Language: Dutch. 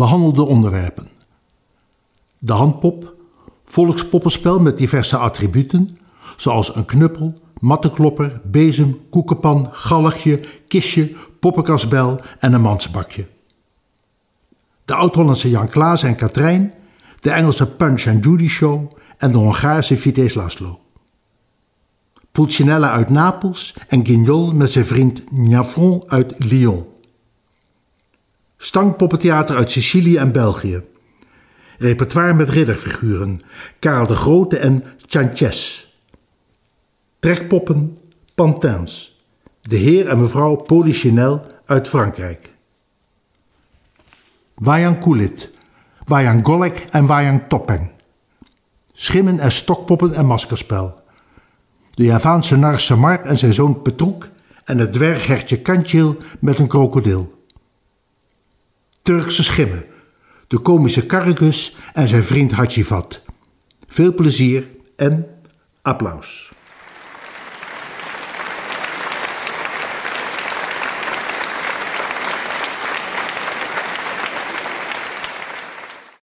behandelde onderwerpen. De handpop, volkspoppenspel met diverse attributen, zoals een knuppel, mattenklopper, bezem, koekenpan, galgje, kistje, poppenkastbel en een mansbakje. De Oud-Hollandse Jan Klaas en Katrijn, de Engelse Punch and Judy Show en de Hongaarse Vitesse Laszlo. Pulcinella uit Napels en Guignol met zijn vriend Gnafron uit Lyon. Stangpoppentheater uit Sicilië en België. Repertoire met ridderfiguren, Karel de Grote en Tjantjes. Trekpoppen, Pantins. De heer en mevrouw Polichinelle uit Frankrijk. Wayang Kulit, Wayang Golek en Wayang Topeng. Schimmen en stokpoppen en maskerspel. De Javaanse nar Samar en zijn zoon Petroek en het dwerghertje Kantjil met een krokodil. Turkse schimmen, de komische Kargus en zijn vriend Hachivat. Veel plezier en applaus.